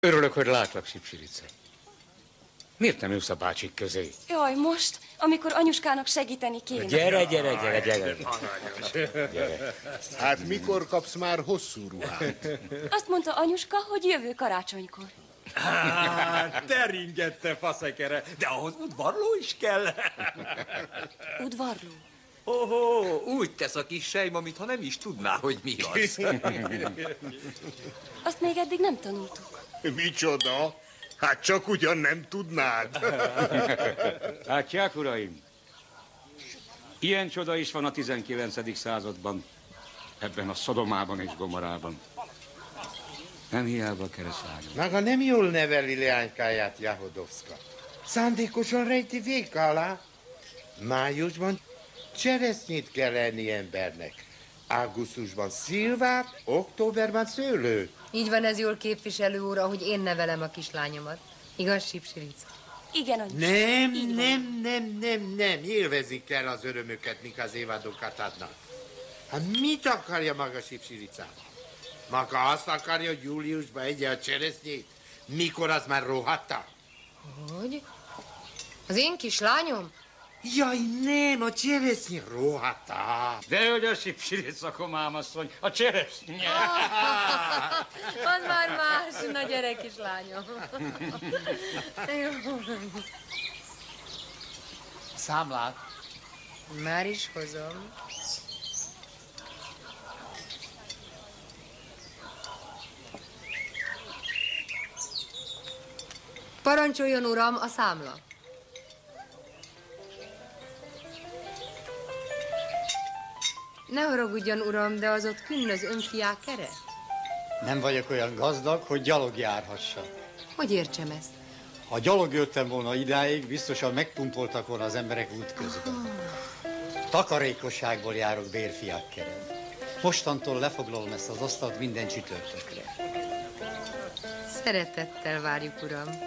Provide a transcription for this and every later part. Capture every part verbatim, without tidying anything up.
Örülök, hogy látlak, Sipsirica. Miért nem ülsz a bácsik közé? Jaj, most, amikor anyuskának segíteni kéne. Gyere, gyere, gyere, gyere. gyere. Hát mikor kapsz már hosszú ruhát? Azt mondta anyuska, hogy jövő karácsonykor. Hát, teringette faszekere, de ahhoz udvarló is kell. Udvarló? Ohó, úgy tesz a kis sejma, mintha nem is tudná, hogy mi az. Azt még eddig nem tanultuk. Micsoda? Hát csak ugyan nem tudnád. Látják, uraim? Ilyen csoda is van a tizenkilencedik században, ebben a Szodomában és Gomorában. Nem hiába keresztányom. Maga nem jól neveli leánykáját, Jahodovszka. Szándékosan rejti véka alá. Májusban cseresznyét kell enni embernek. Augusztusban szilvát, októberben szőlőt. Így van ez jól, képviselő úr, ahogy én nevelem a kislányomat. Igaz, Sipsirica? Igen, anyuska. Nem, Így nem, van. nem, nem, nem. Élvezik kell az örömöket, mik az évadokat adnak. Hát mit akarja maga Sipsirica? Maga azt akarja, hogy júliusban egye a cseresznyét? Mikor az már rohadta? Hogy? Az én kislányom? Jaj, nem, a cseresznye rohadta. De hogy a Sipsirica, komámasszony, a cseresznye. Az már más, na gyere, kislányom. Számlát. Már is hozom. Parancsoljon, uram, a számla. Ne haragudjon, uram, de az ott künn az önfiák kere? Nem vagyok olyan gazdag, hogy gyalog járhassak. Hogy értsem ezt? Ha gyalog jöttem volna idáig, biztosan megpuntoltak volna az emberek útközben. Takarékosságból járok bérfiák keren. Mostantól lefoglalom ezt az asztalt minden csütörtökre. Szeretettel várjuk, uram.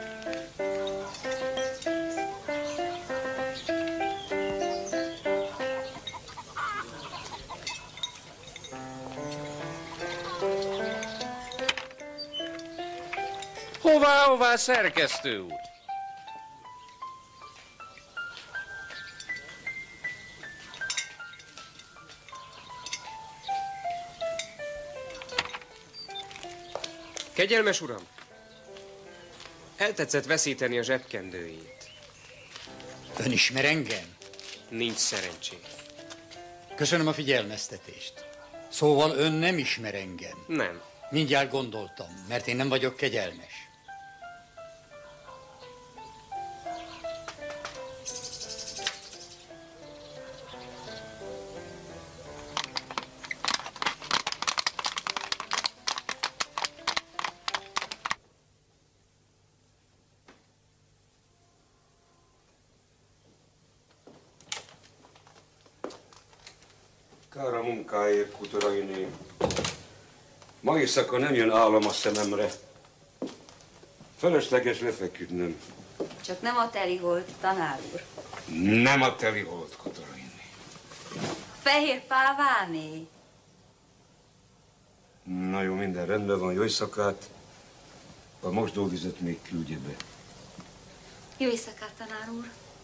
Hová, hová, szerkesztő úr? Kegyelmes uram, eltetszett veszíteni a zsebkendőjét. Ön ismer engem? Nincs szerencsé. Köszönöm a figyelmeztetést. Szóval ön nem ismer engem? Nem. Mindjárt gondoltam, mert én nem vagyok kegyelmes. Kár a munkáért, Kutorainé. Ma éjszaka nem jön álom a szememre. Felesleges lefeküdnöm. Csak nem a telihold, tanár úr. Nem a telihold, Kutorainé. Fehér páváné. Na jó, minden rendben van, jó éjszakát. A mosdóvizet még küldje be. Jó éjszakát, tanár úr.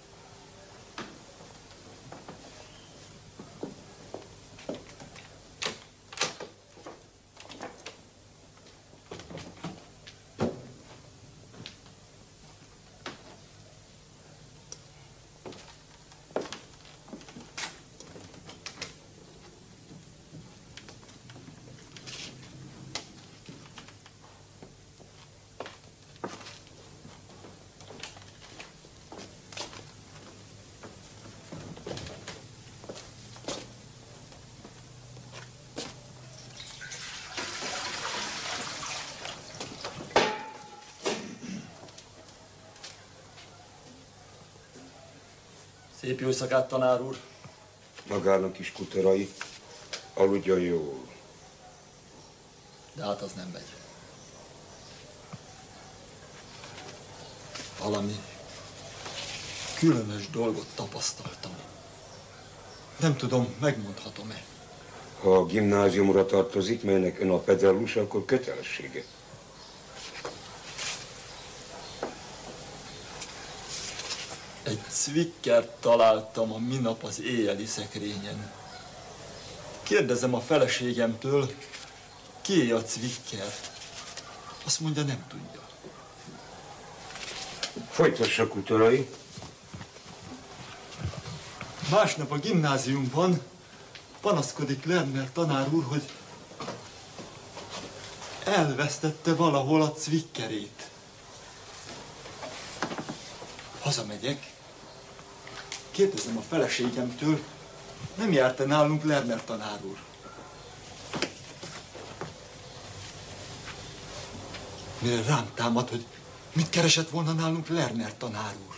Szép jó éjszakát, tanár úr. Magának is, Kutorai. Aludjon jól. De hát az nem megy. Valami különös dolgot tapasztaltam. Nem tudom, megmondhatom-e. Ha a gimnáziumra tartozik, melynek ön a pedellus, akkor kötelessége. Egy cvikkert találtam a minap az éjjeli szekrényen. Kérdezem a feleségemtől, kié a cvikker. Azt mondja, nem tudja. Folytassa, Kutorai. Másnap a gimnáziumban panaszkodik Lerner tanár úr, hogy elvesztette valahol a cvikkerét. Hazamegyek, kérdezem a feleségemtől, nem járt-e nálunk Lerner tanár úr. Mire rám támad, hogy mit keresett volna nálunk Lerner tanár úr.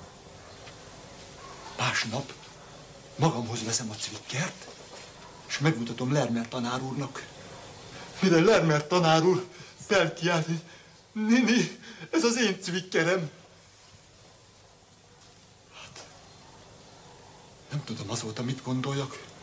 Másnap magamhoz veszem a cvikkert, és megmutatom Lerner tanár úrnak. Mire Lerner tanár úr felkiált, hogy Nini, ez az én cvikkerem. Hát, nem tudom azóta mit gondoljak.